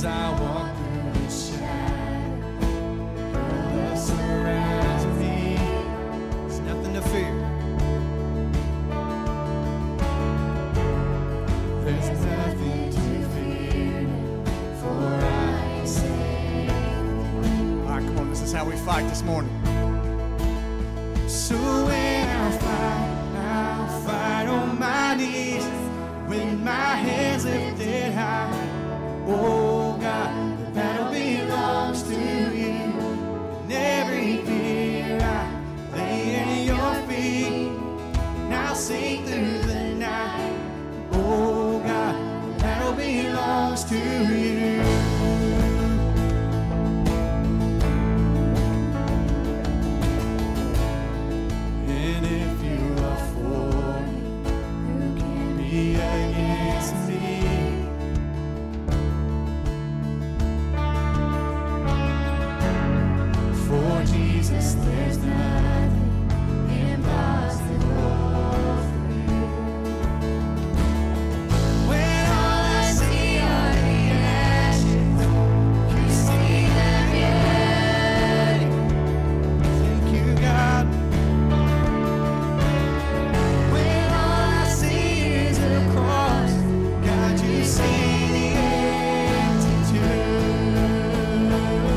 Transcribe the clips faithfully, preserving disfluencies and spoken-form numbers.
as I walk through the shadow, your love surrounds me. There's nothing to fear. There's nothing to fear, for I am safe. All right, come on, this is how we fight this morning. So when I fight, I'll fight on my knees, with my hands lifted high. Oh God, the battle belongs to you. And every fear I lay at your feet, and I'll sing through the night. Oh God, the battle belongs to you. And if you are for me, who can be against me? For Jesus, there's nothing impossible for you. When all I see are the ashes, you see the beauty. Thank you, God. When all I see is a cross, God, you see the empty tomb.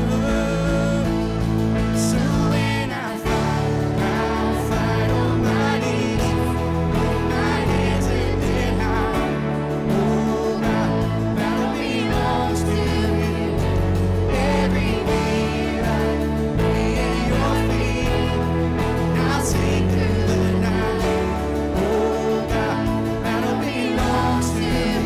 So when I fight, I'll fight on my knees, with my hands lifted high. Oh God, the battle belongs to you. Every fear I lay at your feet, and I'll sing through the night. Oh God, the battle belongs to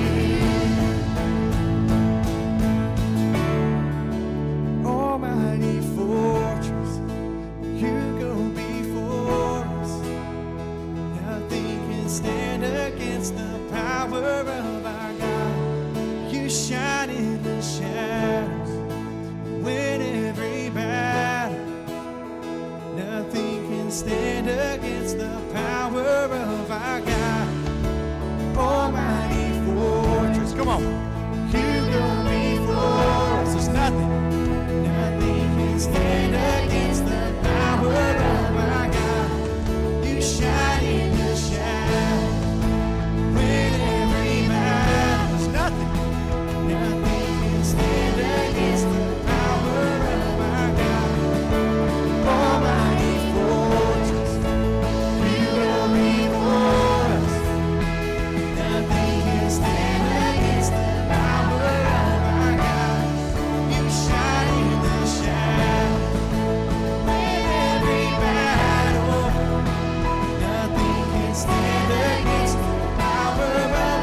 you. Almighty fortress, you go before us. Nothing can stand against the power of our God. You shine in the shadows, win every battle. Nothing can stand against the power of our God. Almighty fortress, come on. You go before us. There's nothing, nothing can stand against the power of our God. You shine in the shadow, win every battle. There's nothing, nothing can stand against the power of our God. Almighty fortress, you go before us. Nothing can stand against the power of our God. You shine in the shadow, win every battle. Nothing can stand against the power of our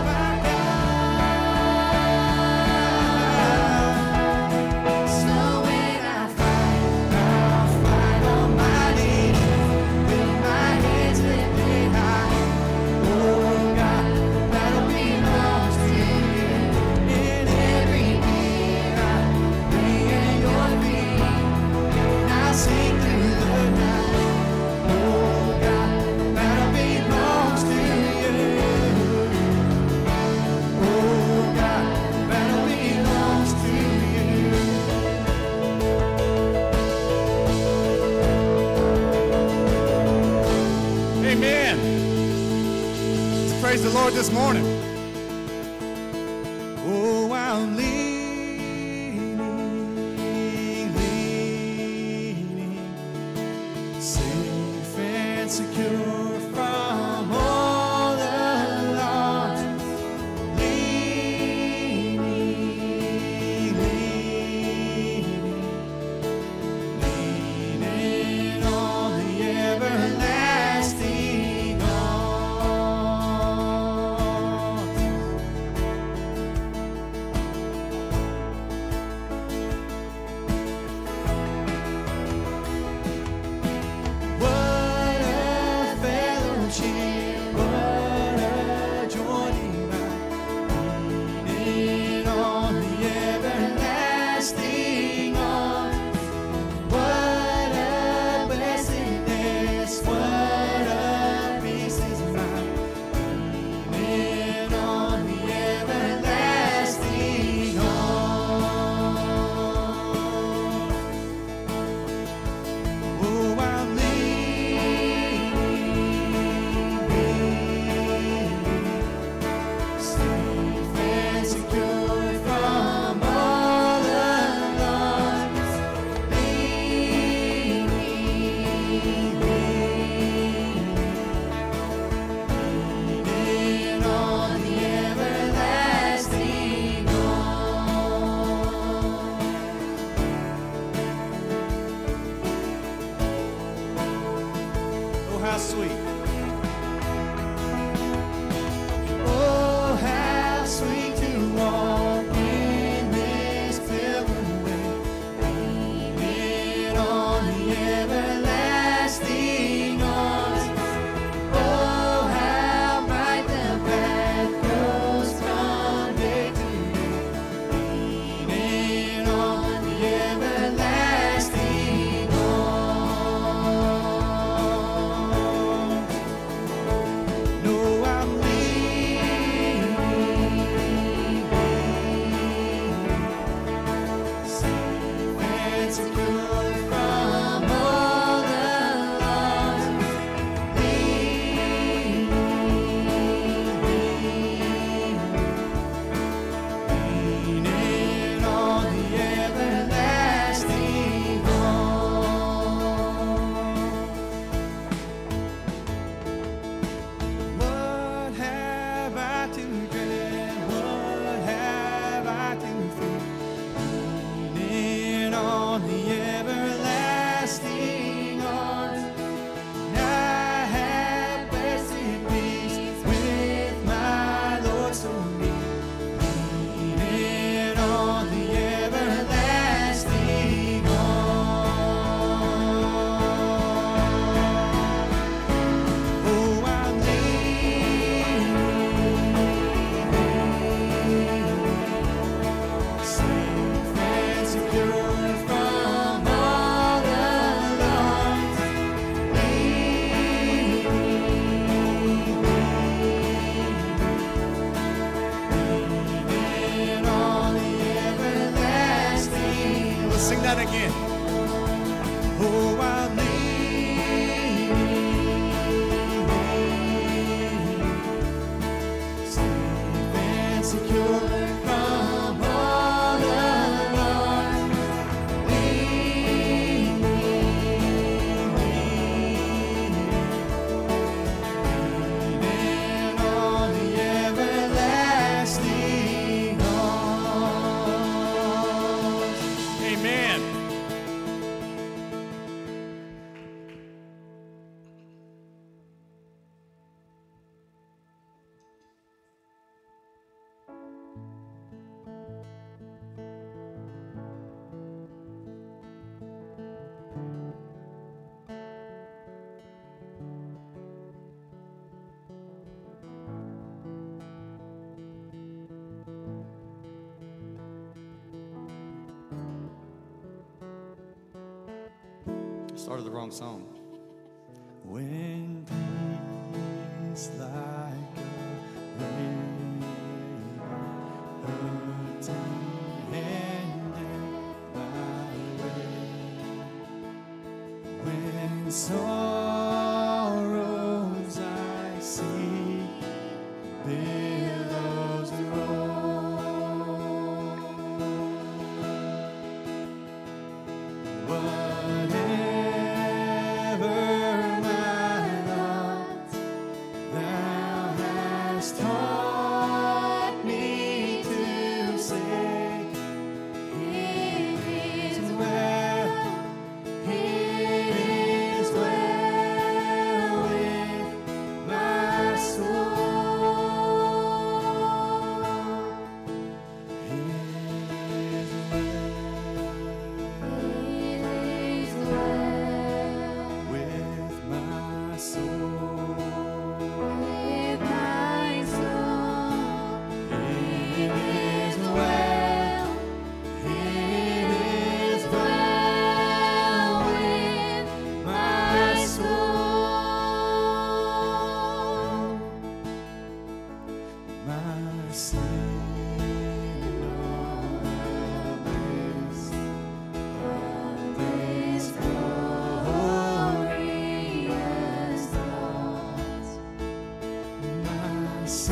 God. So when I fight, I'll fight on my knees, with my hands lifted high. Oh God, the battle belongs to you. In every fear I lay at your feet, and I'll sing through the night. Oh God, the battle belongs to you. Oh God, the battle belongs to you. Amen. Let's praise the Lord this morning. Oh, I'm leaning, leaning, safe and secure from all alarms. Leaning, leaning, leaning on the everlasting arms. What a that again. Oh, I'll leave, safe and secure from all alarm. Lead me, leaning on the everlasting arms. Amen. Started the wrong song. When peace like a rain, hurting and my way, when sorrows I see, billows roll, whatever my lot, thou hast taught me to say, it is well, it is well with my soul. It is well with my soul. It is well, it is well with my soul. My sin on this, of this glorious thought. My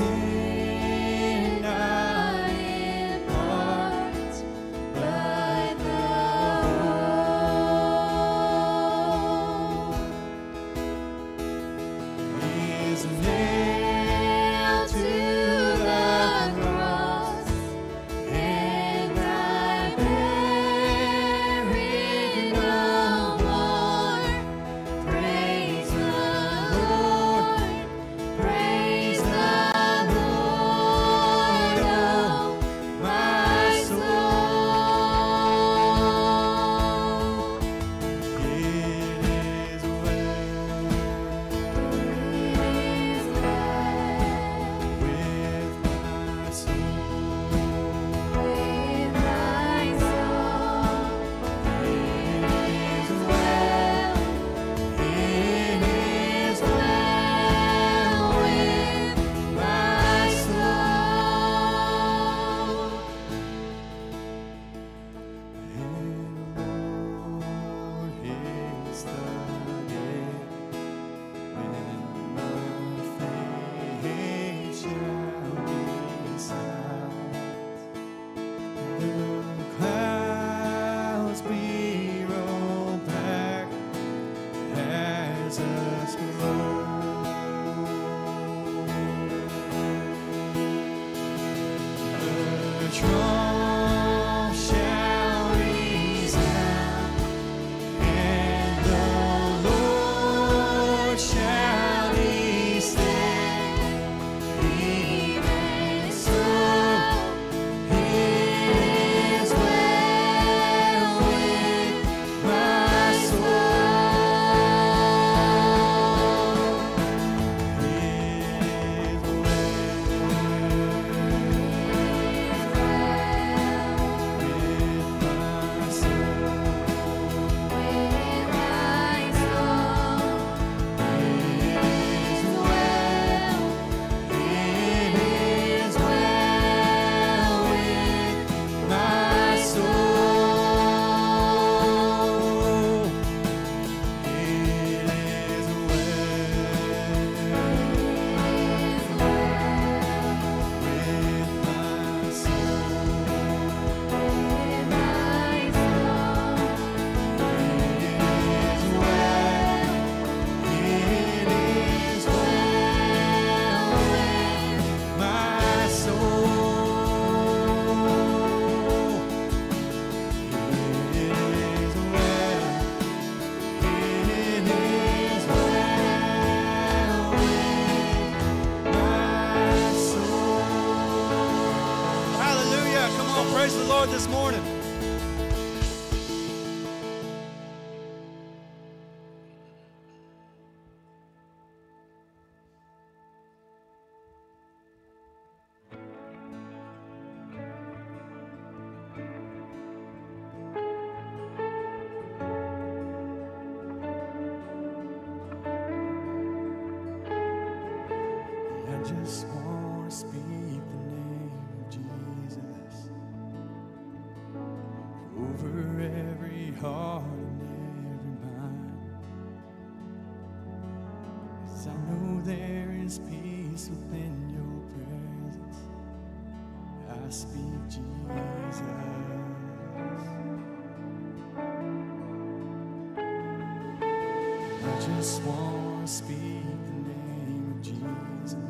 sin not in part, but the whole is nailed to the cross, and I bear it no more. Praise the Lord, praise the Lord, oh my soul. It is well, it is well with my soul, with my soul. It is well, it is well with my soul. And Lord is the day when my faith shall be sight. The clouds be rolled back as a scroll. The trump shall resound, and the Lord shall descend. Even so, it is well with my soul. It is well. praise the Lord this morning. I just want to speak the name of Jesus over every heart and every mind. 'Cause I know there is peace within your presence. I speak Jesus. I just want to speak the name of Jesus.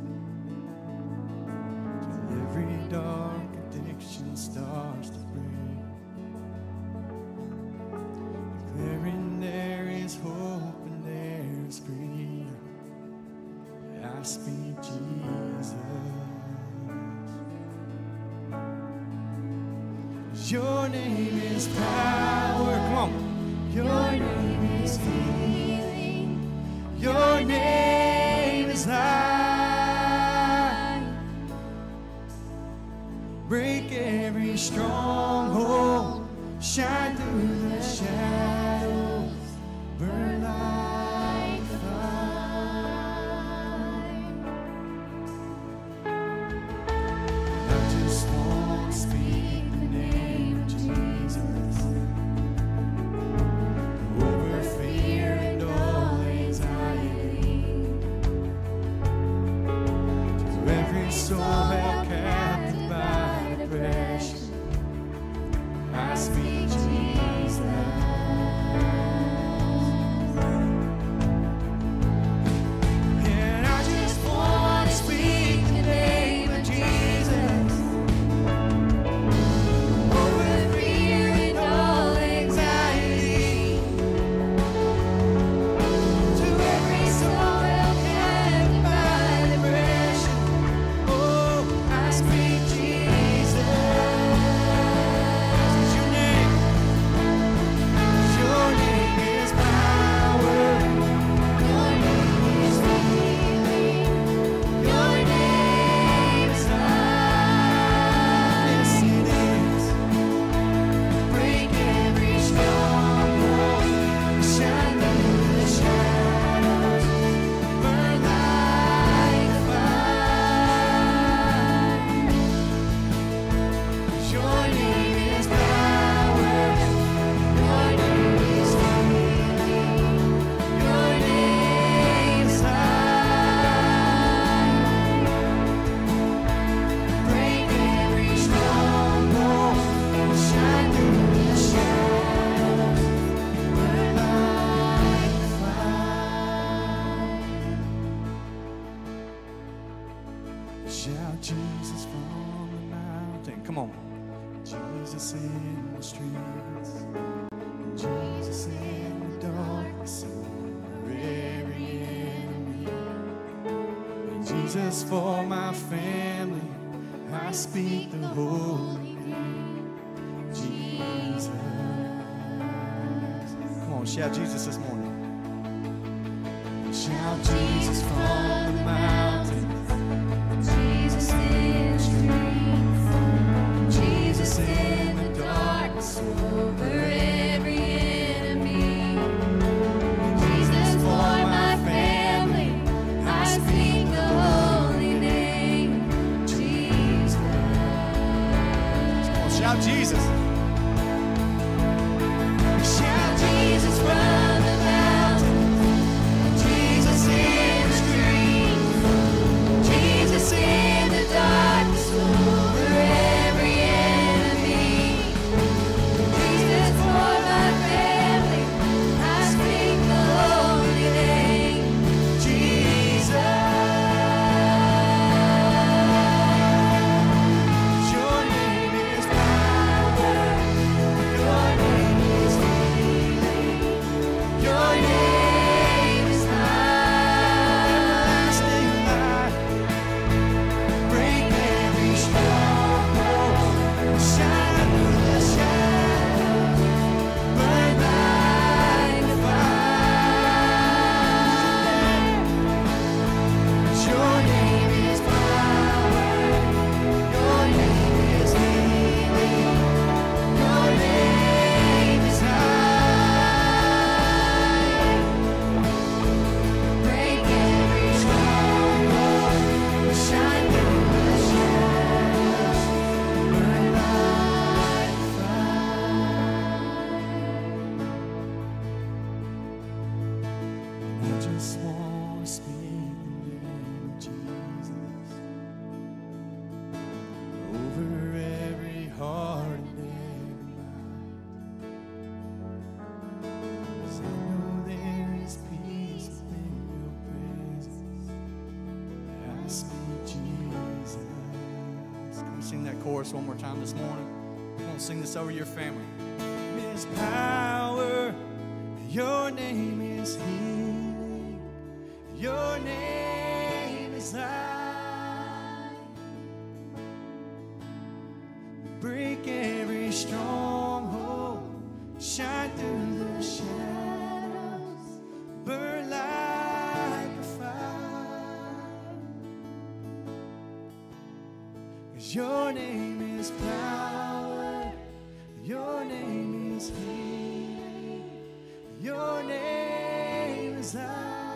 Till every dark addiction starts to break. Declaring there is hope and there is freedom. I speak Jesus. Your name is power. Come on. Your name is healing. Your name is light. Break every stronghold. Shine through the shadows. Burn like fire. I just want to speak the name of Jesus over fear and all anxiety. To every soul held captive by depression, I speak Jesus. And I just want to speak the name of Jesus over fear and all anxiety. To every soul held captive by depression, oh, I speak Jesus. It's your name. Your name is power. Your name is healing. Your name is light. Yes, it is. Break every stronghold. Shine through the shadows. Burn like fire. Your name is power. Your name is healing. Your name is light. Break every stronghold. Shine through the shadows. Burn like fire. Shout Jesus from the mountain. Come on. Jesus in the streets. Jesus in the darkness over every enemy. And Jesus for my family. I speak the holy name. Jesus. Come on, shout Jesus this morning. Shout Jesus from the mountain. Jesus in the streets, Jesus in the darkness over every enemy. Jesus for my family, I speak the holy name, Jesus. Come on, shout Jesus. Shout Jesus from the mountain, Jesus in the streets, Jesus in the darkness over every enemy. Jesus for my family, I speak the holy name, Jesus. Your name is power. Sing that chorus one more time this morning. Come on, sing this over your family. There's power, your name is healing, your name is life. Break every stronghold, shine through the shadows, burn like a fire. 'Cause your name is power, your name is healing, your name is life.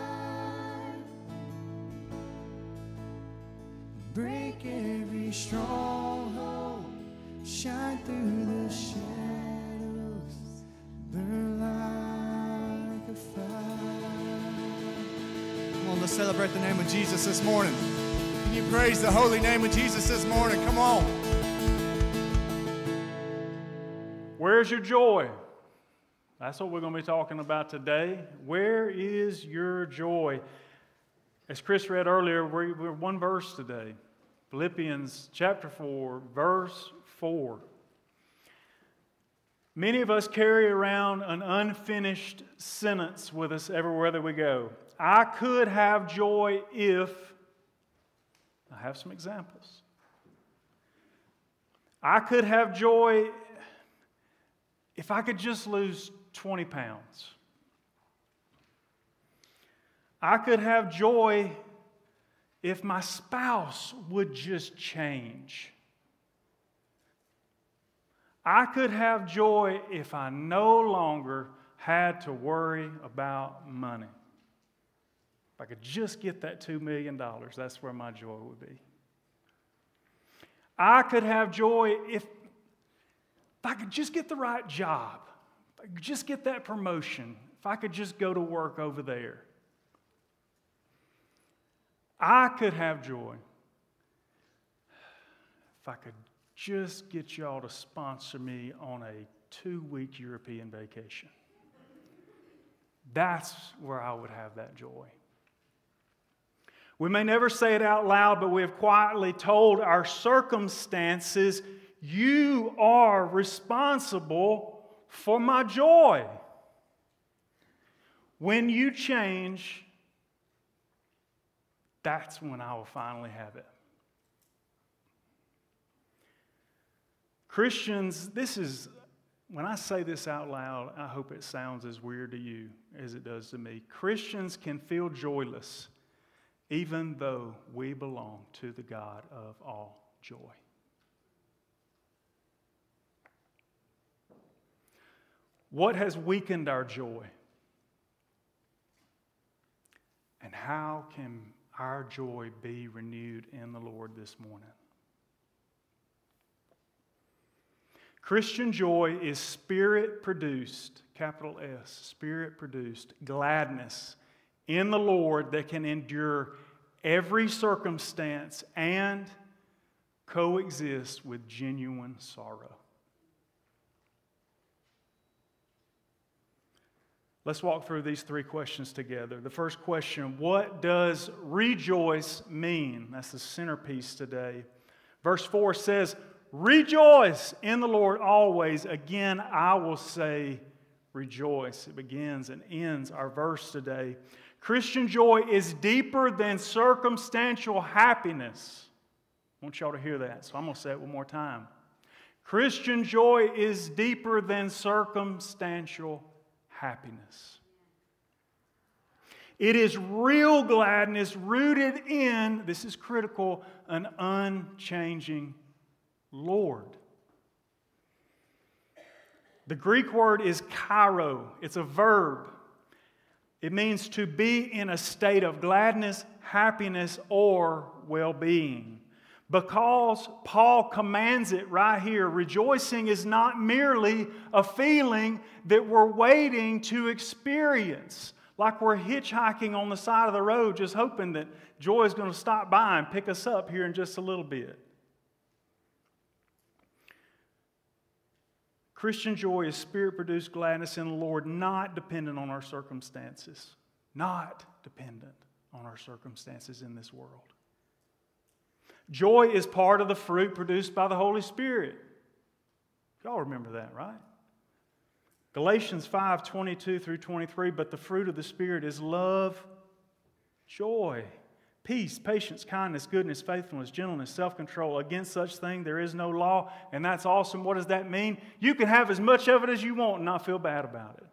Break every stronghold, shine through the shadows, burn like a fire. Come on, let's celebrate the name of Jesus this morning. Can you praise the holy name of Jesus this morning? Come on. Where's your joy? That's what we're going to be talking about today. Where is your joy? As Chris read earlier, we're one verse today. Philippians chapter four, verse four. Many of us carry around an unfinished sentence with us everywhere that we go. I could have joy if... I have some examples. I could have joy if I could just lose twenty pounds. I could have joy if my spouse would just change. I could have joy if I no longer had to worry about money. If I could just get that two million dollars, that's where my joy would be. I could have joy if, if I could just get the right job, if I could just get that promotion, if I could just go to work over there. I could have joy if I could just get y'all to sponsor me on a two-week European vacation. That's where I would have that joy. We may never say it out loud, but we have quietly told our circumstances, you are responsible for my joy. When you change, that's when I will finally have it. Christians, this is, when I say this out loud, I hope it sounds as weird to you as it does to me. Christians can feel joyless even though we belong to the God of all joy. What has weakened our joy? And how can our joy be renewed in the Lord this morning? Christian joy is Spirit-produced, capital S, Spirit-produced gladness in the Lord that can endure every circumstance and coexist with genuine sorrow. Let's walk through these three questions together. The first question, what does rejoice mean? That's the centerpiece today. Verse four says, rejoice in the Lord always. Again, I will say rejoice. It begins and ends our verse today. Christian joy is deeper than circumstantial happiness. I want y'all to hear that, so I'm going to say it one more time. Christian joy is deeper than circumstantial happiness. It is real gladness rooted in, this is critical, an unchanging Lord. The Greek word is kairo. It's a verb. It means to be in a state of gladness, happiness, or well-being. Because Paul commands it right here, rejoicing is not merely a feeling that we're waiting to experience. Like we're hitchhiking on the side of the road just hoping that joy is going to stop by and pick us up here in just a little bit. Christian joy is Spirit-produced gladness in the Lord, not dependent on our circumstances. Not dependent on our circumstances in this world. Joy is part of the fruit produced by the Holy Spirit. Y'all remember that, right? Galatians five, twenty-two through twenty-three, but the fruit of the Spirit is love, joy, peace, patience, kindness, goodness, faithfulness, gentleness, self-control. Against such thing there is no law, and that's awesome. What does that mean? You can have as much of it as you want and not feel bad about it.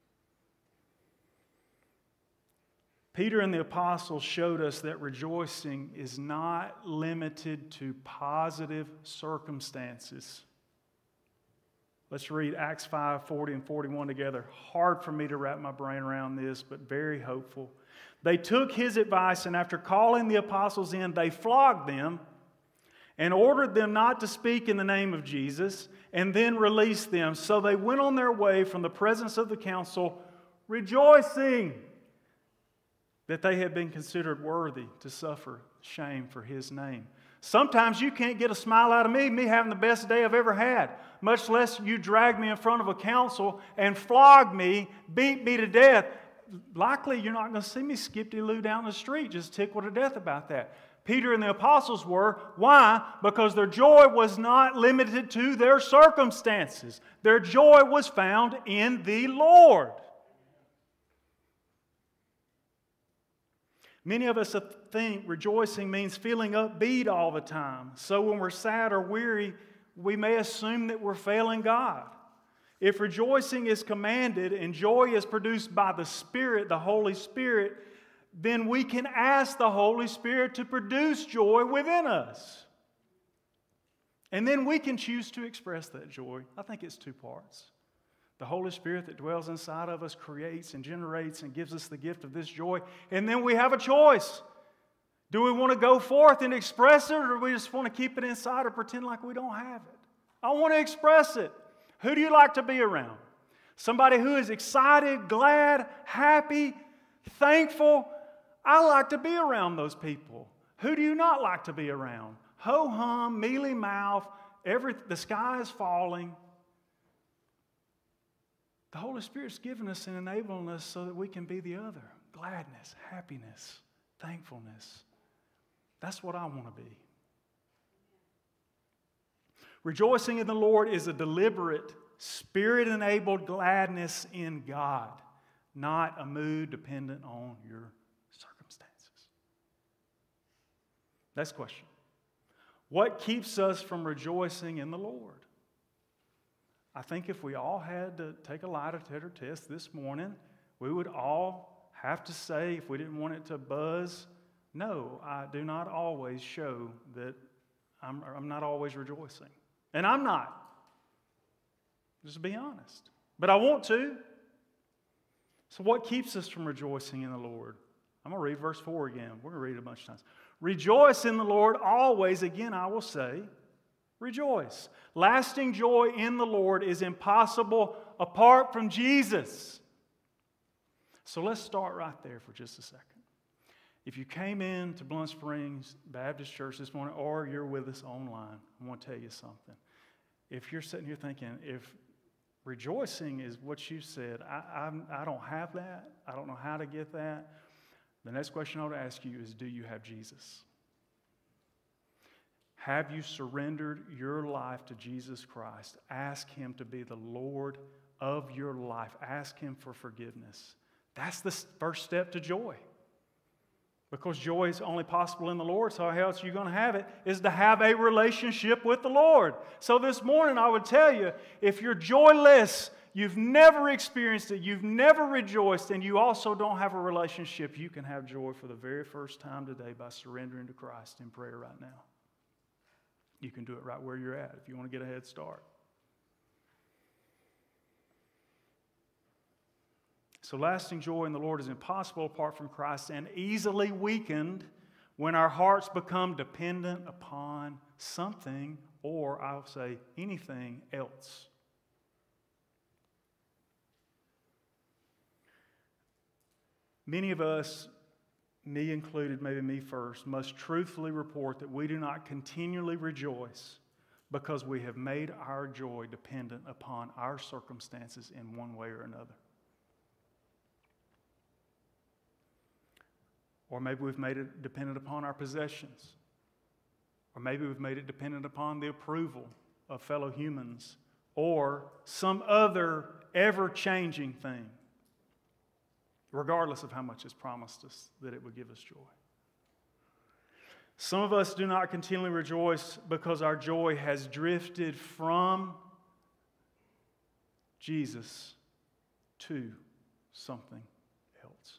Peter and the apostles showed us that rejoicing is not limited to positive circumstances. Let's read Acts five, forty and forty-one together. Hard for me to wrap my brain around this, but very hopeful. They took his advice, and after calling the apostles in, they flogged them and ordered them not to speak in the name of Jesus, and then released them. So they went on their way from the presence of the council, rejoicing that they had been considered worthy to suffer shame for his name. Sometimes you can't get a smile out of me, me having the best day I've ever had, much less you drag me in front of a council and flog me, beat me to death. Likely you're not going to see me skip-de-loo down the street just tickled to death about that. Peter and the apostles were. Why? Because their joy was not limited to their circumstances. Their joy was found in the Lord. Many of us think rejoicing means feeling upbeat all the time. So when we're sad or weary, we may assume that we're failing God. If rejoicing is commanded and joy is produced by the Spirit, the Holy Spirit, then we can ask the Holy Spirit to produce joy within us. And then we can choose to express that joy. I think it's two parts. The Holy Spirit that dwells inside of us creates and generates and gives us the gift of this joy. And then we have a choice. Do we want to go forth and express it, or do we just want to keep it inside or pretend like we don't have it? I want to express it. Who do you like to be around? Somebody who is excited, glad, happy, thankful. I like to be around those people. Who do you not like to be around? Ho-hum, mealy mouth, every, the sky is falling. The Holy Spirit's given us and enabling us so that we can be the other. Gladness, happiness, thankfulness. That's what I want to be. Rejoicing in the Lord is a deliberate, Spirit-enabled gladness in God, not a mood dependent on your circumstances. Next question. What keeps us from rejoicing in the Lord? I think if we all had to take a lie detector test this morning, we would all have to say, if we didn't want it to buzz, no, I do not always show that I'm, I'm not always rejoicing. And I'm not. Just to be honest. But I want to. So what keeps us from rejoicing in the Lord? I'm going to read verse four again. We're going to read it a bunch of times. Rejoice in the Lord always. Again, I will say, rejoice. Lasting joy in the Lord is impossible apart from Jesus. So let's start right there for just a second. If you came in to Blunt Springs Baptist Church this morning, or you're with us online, I want to tell you something. If you're sitting here thinking, if rejoicing is what you said, I, I, I don't have that, I don't know how to get that, the next question I would ask you is, do you have Jesus? Have you surrendered your life to Jesus Christ? Ask Him to be the Lord of your life. Ask Him for forgiveness. That's the first step to joy. Because joy is only possible in the Lord, so how else are you going to have it? Is to have a relationship with the Lord. So this morning I would tell you, if you're joyless, you've never experienced it, you've never rejoiced, and you also don't have a relationship, you can have joy for the very first time today by surrendering to Christ in prayer right now. You can do it right where you're at if you want to get a head start. So lasting joy in the Lord is impossible apart from Christ and easily weakened when our hearts become dependent upon something, or I'll say anything else. Many of us, me included, maybe me first, must truthfully report that we do not continually rejoice because we have made our joy dependent upon our circumstances in one way or another. Or maybe we've made it dependent upon our possessions. Or maybe we've made it dependent upon the approval of fellow humans or some other ever-changing thing, regardless of how much it's promised us that it would give us joy. Some of us do not continually rejoice because our joy has drifted from Jesus to something else.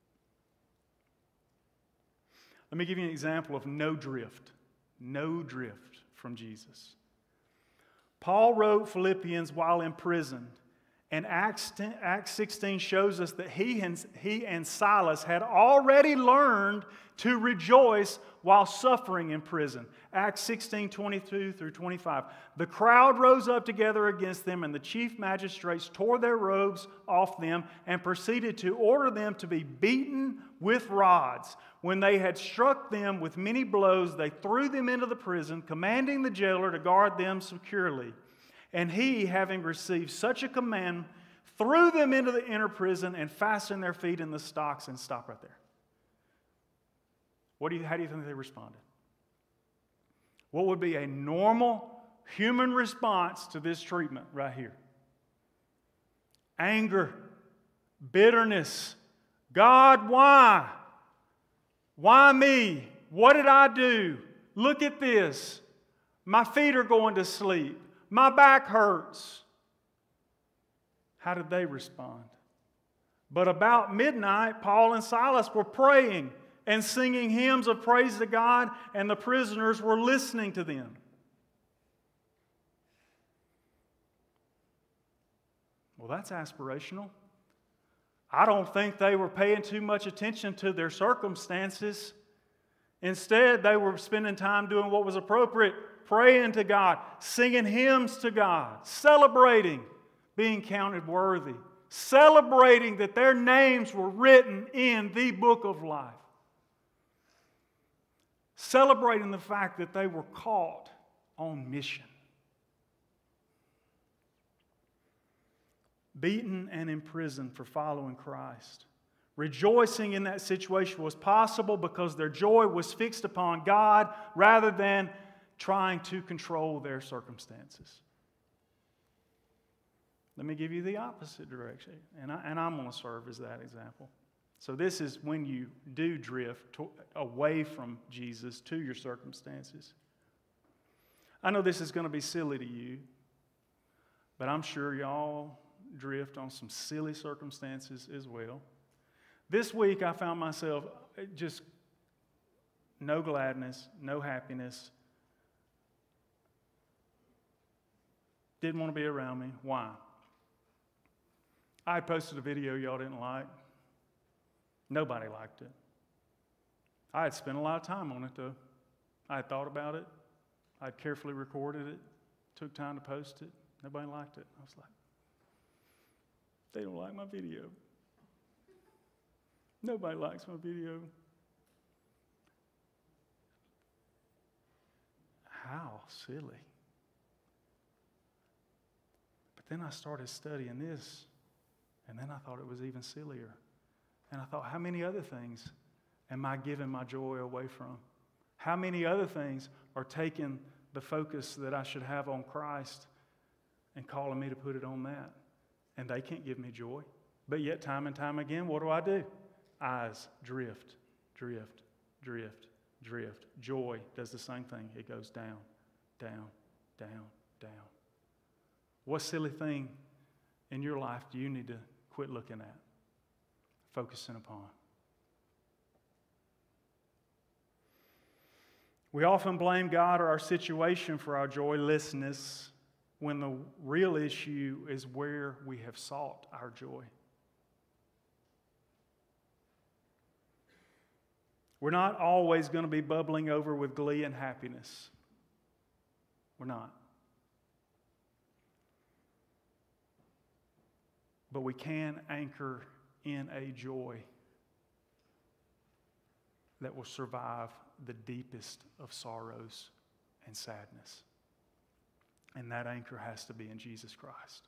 Let me give you an example of no drift. No drift from Jesus. Paul wrote Philippians while in prison, and Acts sixteen shows us that he and, he and Silas had already learned to rejoice while suffering in prison. Acts sixteen, twenty-two through twenty-five. The crowd rose up together against them, and the chief magistrates tore their robes off them and proceeded to order them to be beaten with rods. When they had struck them with many blows, they threw them into the prison, commanding the jailer to guard them securely. And he, having received such a command, threw them into the inner prison and fastened their feet in the stocks. And stop right there. What do you, how do you think they responded? What would be a normal human response to this treatment right here? Anger, bitterness. God, why? Why me? What did I do? Look at this. My feet are going to sleep. My back hurts. How did they respond? But about midnight, Paul and Silas were praying and singing hymns of praise to God, and the prisoners were listening to them. Well, that's aspirational. I don't think they were paying too much attention to their circumstances. Instead, they were spending time doing what was appropriate, praying to God, singing hymns to God, celebrating being counted worthy, celebrating that their names were written in the book of life, celebrating the fact that they were called on mission. Beaten and imprisoned for following Christ. Rejoicing in that situation was possible because their joy was fixed upon God rather than trying to control their circumstances. Let me give you the opposite direction, and, I, and I'm going to serve as that example. So this is when you do drift to, away from Jesus to your circumstances. I know this is going to be silly to you, but I'm sure y'all drift on some silly circumstances as well. This week I found myself just no gladness, no happiness. Didn't want to be around me. Why? I posted a video y'all didn't like. Nobody liked it. I had spent a lot of time on it though. I had thought about it. I had carefully recorded it. Took time to post it. Nobody liked it. I was like, they don't like my video. Nobody likes my video. How silly. But then I started studying this, and then I thought it was even sillier. And I thought, how many other things am I giving my joy away from? How many other things are taking the focus that I should have on Christ and calling me to put it on that? And they can't give me joy. But yet, time and time again, what do I do? Eyes drift, drift, drift, drift. Joy does the same thing. It goes down, down, down, down. What silly thing in your life do you need to quit looking at, focusing upon? We often blame God or our situation for our joylessness when the real issue is where we have sought our joy. We're not always going to be bubbling over with glee and happiness. We're not. But we can anchor in a joy that will survive the deepest of sorrows and sadness. And that anchor has to be in Jesus Christ.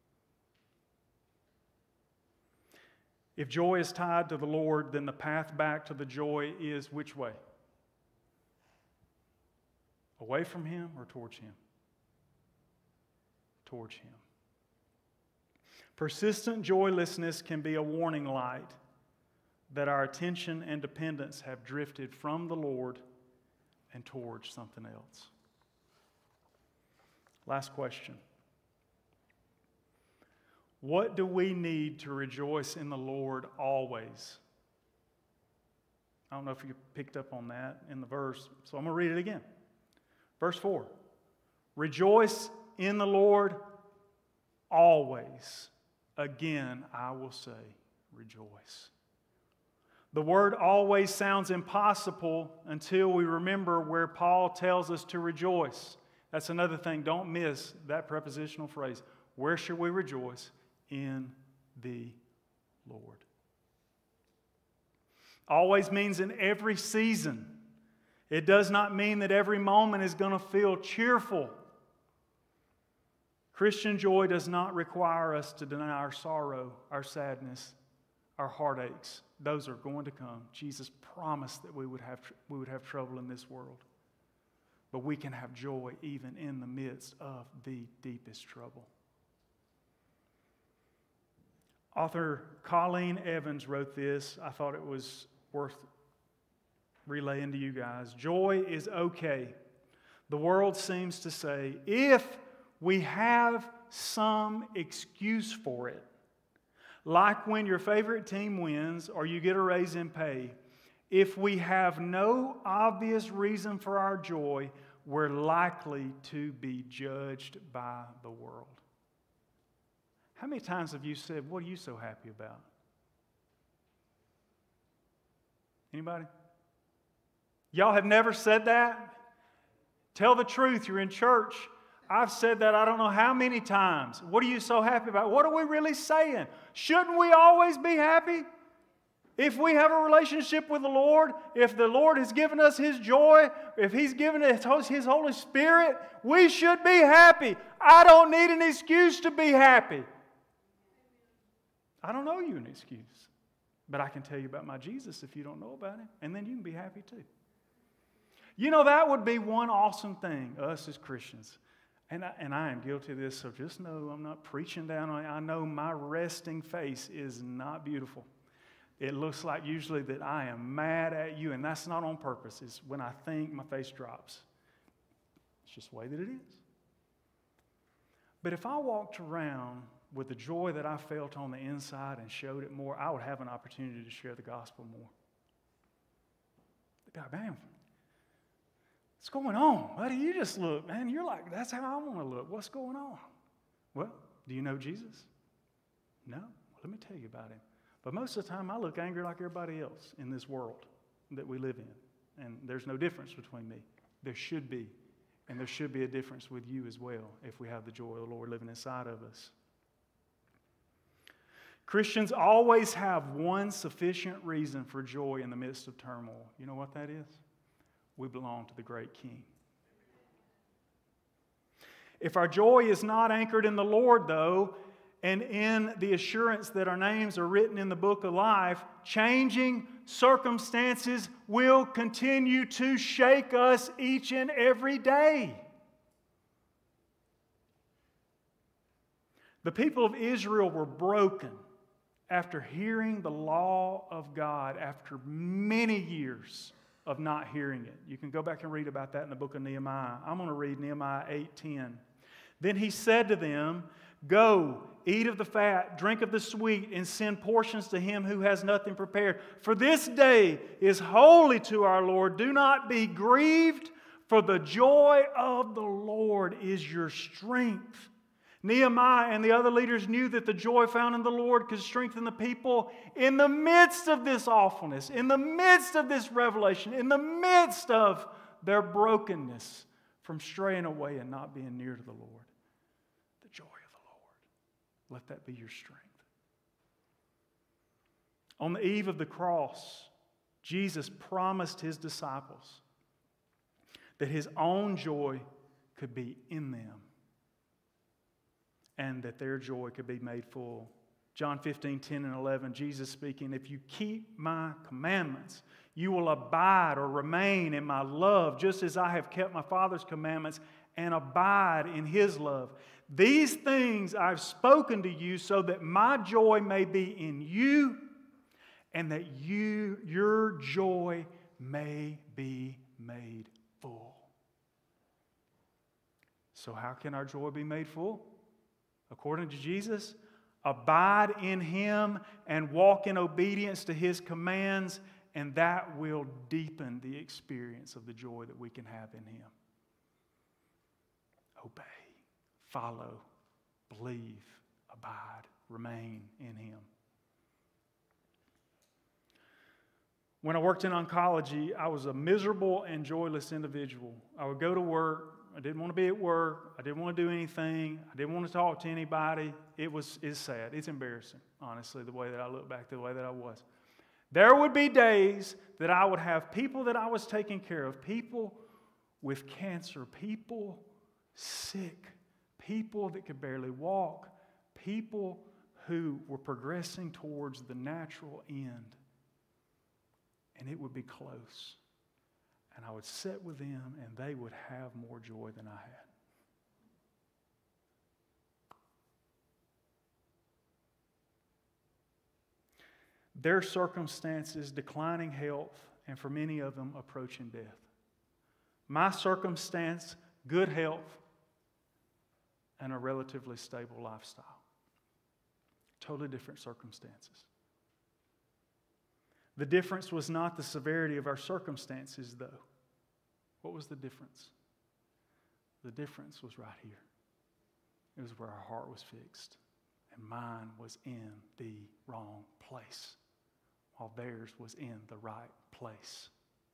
If joy is tied to the Lord, then the path back to the joy is which way? Away from Him or towards Him? Towards Him. Persistent joylessness can be a warning light that our attention and dependence have drifted from the Lord and towards something else. Last question. What do we need to rejoice in the Lord always? I don't know if you picked up on that in the verse, so I'm going to read it again. Verse four. Rejoice in the Lord always. Again, I will say, rejoice. The word always sounds impossible until we remember where Paul tells us to rejoice. That's another thing. Don't miss that prepositional phrase. Where should we rejoice? In the Lord. Always means in every season. It does not mean that every moment is going to feel cheerful. Christian joy does not require us to deny our sorrow, our sadness, our heartaches. Those are going to come. Jesus promised that we would have, we would have trouble in this world. But we can have joy even in the midst of the deepest trouble. Author Colleen Evans wrote this. I thought it was worth relaying to you guys. Joy is okay. The world seems to say, if we have some excuse for it, like when your favorite team wins or you get a raise in pay, if we have no obvious reason for our joy, we're likely to be judged by the world. How many times have you said, what are you so happy about? Anybody? Y'all have never said that? Tell the truth, you're in church. I've said that I don't know how many times. What are you so happy about? What are we really saying? Shouldn't we always be happy? If we have a relationship with the Lord, if the Lord has given us His joy, if He's given us His Holy Spirit, we should be happy. I don't need an excuse to be happy. I don't owe you an excuse. But I can tell you about my Jesus if you don't know about Him, and then you can be happy too. You know, that would be one awesome thing, us as Christians. And I, and I am guilty of this, so just know I'm not preaching down on it. I know my resting face is not beautiful. It looks like usually that I am mad at you, and that's not on purpose. It's when I think my face drops. It's just the way that it is. But if I walked around with the joy that I felt on the inside and showed it more, I would have an opportunity to share the gospel more. They'd be like, man, what's going on? Buddy, you just look, man, you're like, that's how I want to look. What's going on? Well, do you know Jesus? No? Well, let me tell you about Him. But most of the time, I look angry like everybody else in this world that we live in. And there's no difference between me. There should be. And there should be a difference with you as well if we have the joy of the Lord living inside of us. Christians always have one sufficient reason for joy in the midst of turmoil. You know what that is? We belong to the great King. If our joy is not anchored in the Lord, though, and in the assurance that our names are written in the book of life, changing circumstances will continue to shake us each and every day. The people of Israel were broken after hearing the law of God after many years of not hearing it. You can go back and read about that in the book of Nehemiah. I'm going to read Nehemiah eight ten. Then he said to them, "Go, eat of the fat, drink of the sweet, and send portions to him who has nothing prepared. For this day is holy to our Lord. Do not be grieved, for the joy of the Lord is your strength." Nehemiah and the other leaders knew that the joy found in the Lord could strengthen the people in the midst of this awfulness, in the midst of this revelation, in the midst of their brokenness from straying away and not being near to the Lord. The joy of the Lord. Let that be your strength. On the eve of the cross, Jesus promised His disciples that His own joy could be in them, and that their joy could be made full John fifteen, ten and eleven, Jesus speaking, if you keep my commandments, you will abide or remain in my love, just as I have kept my Father's commandments and abide in His love. These things I've spoken to you so that my joy may be in you and that you, your joy may be made full. So how can our joy be made full? According to Jesus, abide in Him and walk in obedience to His commands, and that will deepen the experience of the joy that we can have in Him. Obey, follow, believe, abide, remain in Him. When I worked in oncology, I was a miserable and joyless individual. I would go to work. I didn't want to be at work. I didn't want to do anything. I didn't want to talk to anybody. It was it's sad. It's embarrassing, honestly, the way that I look back to the way that I was. There would be days that I would have people that I was taking care of, people with cancer, people sick, people that could barely walk, people who were progressing towards the natural end. And it would be close. And I would sit with them and they would have more joy than I had. Their circumstances, declining health, and for many of them, approaching death. My circumstance, good health, and a relatively stable lifestyle. Totally different circumstances. The difference was not the severity of our circumstances, though. What was the difference? The difference was right here. It was where our heart was fixed, and mine was in the wrong place, while theirs was in the right place.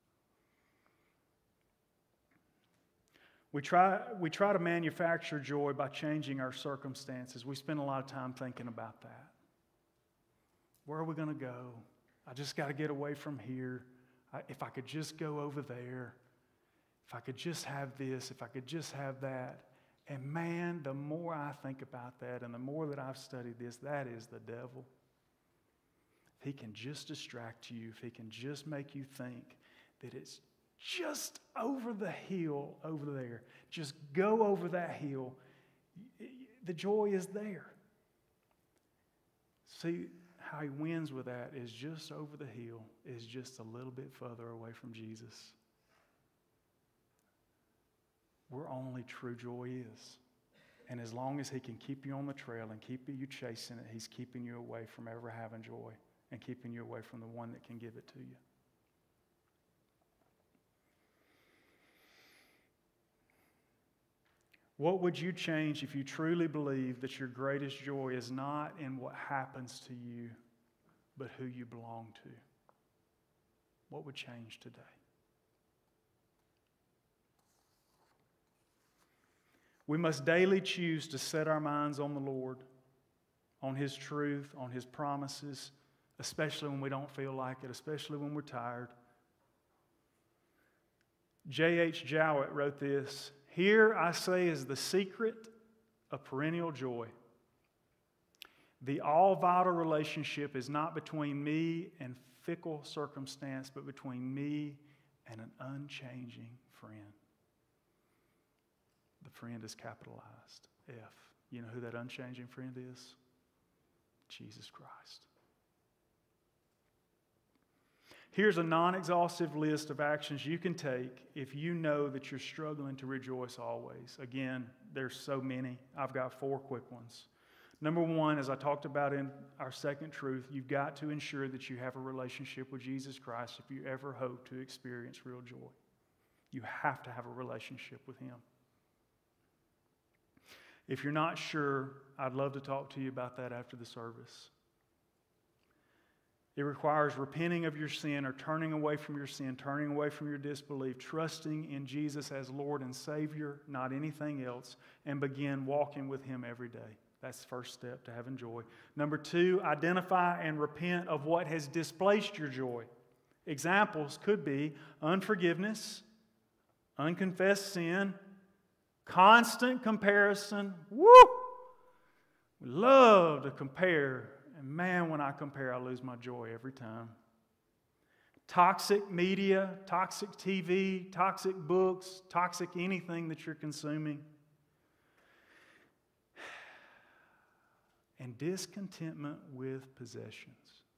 We try, we try to manufacture joy by changing our circumstances. We spend a lot of time thinking about that. Where are we going to go? I just got to get away from here. I, if I could just go over there. If I could just have this. If I could just have that. And man, the more I think about that and the more that I've studied this, that is the devil. If he can just distract you, if he can just make you think that it's just over the hill over there, just go over that hill, the joy is there. See, how he wins with that is just over the hill, is just a little bit further away from Jesus. Where only true joy is. And as long as he can keep you on the trail and keep you chasing it, he's keeping you away from ever having joy and keeping you away from the one that can give it to you. What would you change if you truly believe that your greatest joy is not in what happens to you, but who you belong to? What would change today? We must daily choose to set our minds on the Lord, on His truth, on His promises, especially when we don't feel like it, especially when we're tired. J H Jowett wrote this: "Here, I say, is the secret of perennial joy. The all-vital relationship is not between me and fickle circumstance, but between me and an unchanging friend." The friend is capitalized, F. You know who that unchanging friend is? Jesus Christ. Here's a non-exhaustive list of actions you can take if you know that you're struggling to rejoice always. Again, there's so many. I've got four quick ones. Number one, as I talked about in our second truth, you've got to ensure that you have a relationship with Jesus Christ if you ever hope to experience real joy. You have to have a relationship with Him. If you're not sure, I'd love to talk to you about that after the service. It requires repenting of your sin or turning away from your sin, turning away from your disbelief, trusting in Jesus as Lord and Savior, not anything else, and begin walking with Him every day. That's the first step to having joy. Number two, identify and repent of what has displaced your joy. Examples could be unforgiveness, unconfessed sin, constant comparison. Woo! We love to compare And man, when I compare, I lose my joy every time. Toxic media, toxic T V, toxic books, toxic anything that you're consuming. And discontentment with possessions.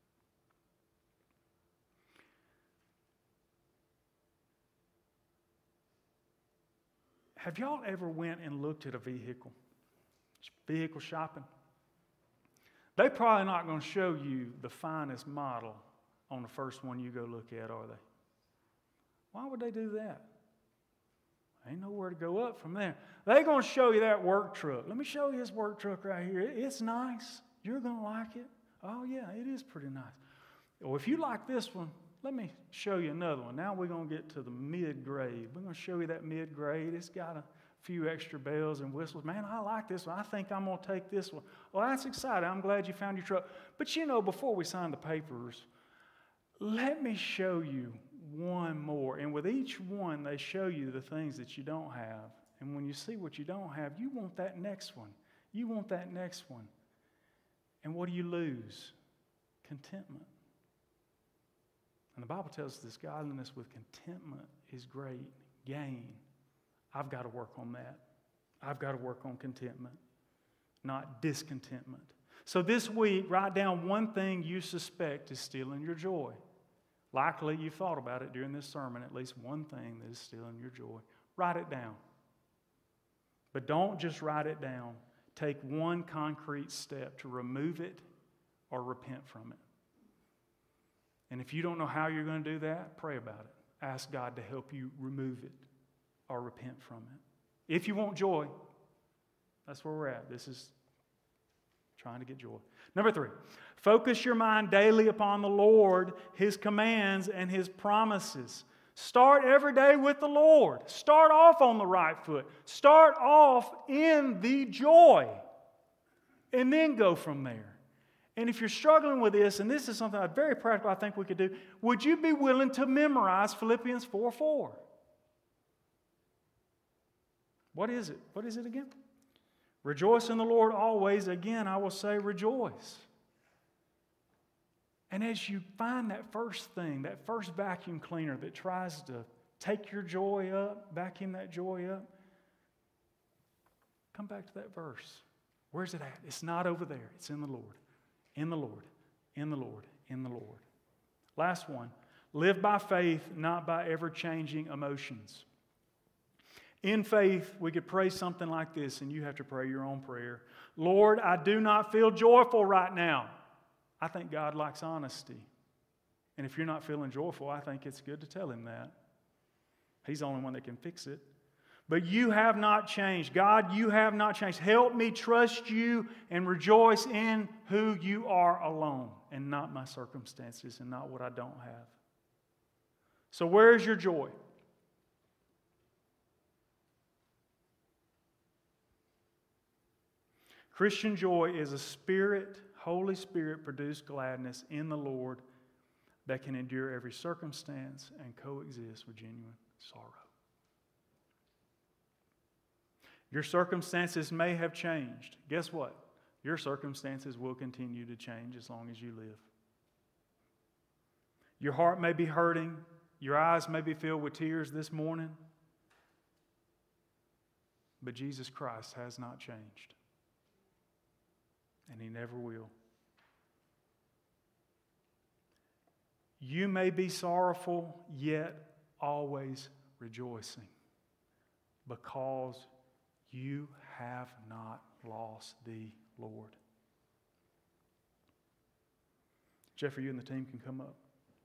Have y'all ever went and looked at a vehicle? Vehicle shopping? They're probably not going to show you the finest model on the first one you go look at, are they? Why would they do that? Ain't nowhere to go up from there. They're going to show you that work truck. Let me show you this work truck right here. It's nice. You're going to like it. Oh, yeah, it is pretty nice. Well, if you like this one, let me show you another one. Now we're going to get to the mid-grade. We're going to show you that mid-grade. It's got a few extra bells and whistles. Man, I like this one. I think I'm going to take this one. Well, that's exciting. I'm glad you found your truck. But you know, before we sign the papers, let me show you one more. And with each one, they show you the things that you don't have. And when you see what you don't have, you want that next one. You want that next one. And what do you lose? Contentment. And the Bible tells us this godliness with contentment is great gain. I've got to work on that. I've got to work on contentment, not discontentment. So this week, write down one thing you suspect is stealing your joy. Likely you've thought about it during this sermon, at least one thing that is stealing your joy. Write it down. But don't just write it down. Take one concrete step to remove it or repent from it. And if you don't know how you're going to do that, pray about it. Ask God to help you remove it or repent from it. If you want joy, that's where we're at. This is trying to get joy. Number three, focus your mind daily upon the Lord, His commands, and His promises. Start every day with the Lord. Start off on the right foot. Start off in the joy. And then go from there. And if you're struggling with this, and this is something very practical I think we could do, would you be willing to memorize Philippians four four? What is it? What is it again? Rejoice in the Lord always. Again, I will say rejoice. And as you find that first thing, that first vacuum cleaner that tries to take your joy up, vacuum that joy up, come back to that verse. Where's it at? It's not over there. It's in the Lord. In the Lord. In the Lord. In the Lord. Last one. Live by faith, not by ever-changing emotions. In faith, we could pray something like this, and you have to pray your own prayer. Lord, I do not feel joyful right now. I think God likes honesty. And if you're not feeling joyful, I think it's good to tell Him that. He's the only one that can fix it. But you have not changed. God, you have not changed. Help me trust you and rejoice in who you are alone and not my circumstances and not what I don't have. So where is your joy? Christian joy is a spirit, Holy Spirit produced gladness in the Lord that can endure every circumstance and coexist with genuine sorrow. Your circumstances may have changed. Guess what? Your circumstances will continue to change as long as you live. Your heart may be hurting. Your eyes may be filled with tears this morning. But Jesus Christ has not changed. And He never will. You may be sorrowful, yet always rejoicing, because you have not lost the Lord. Jeffrey, you and the team can come up.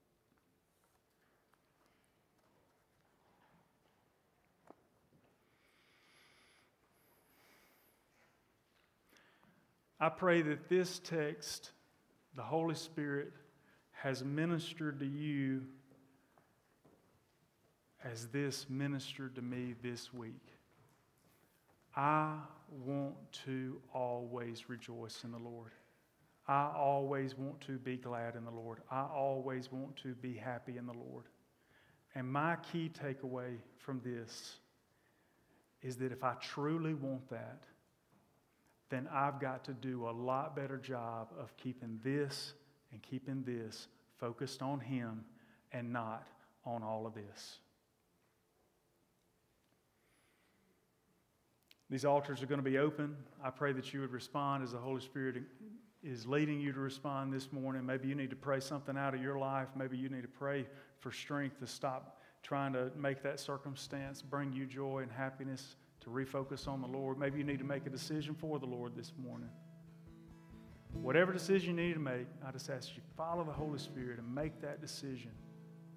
I pray that this text, the Holy Spirit, has ministered to you as this ministered to me this week. I want to always rejoice in the Lord. I always want to be glad in the Lord. I always want to be happy in the Lord. And my key takeaway from this is that if I truly want that, then I've got to do a lot better job of keeping this and keeping this focused on Him and not on all of this. These altars are going to be open. I pray that you would respond as the Holy Spirit is leading you to respond this morning. Maybe you need to pray something out of your life. Maybe you need to pray for strength to stop trying to make that circumstance bring you joy and happiness, to refocus on the Lord. Maybe you need to make a decision for the Lord this morning. Whatever decision you need to make, I just ask you, follow the Holy Spirit and make that decision.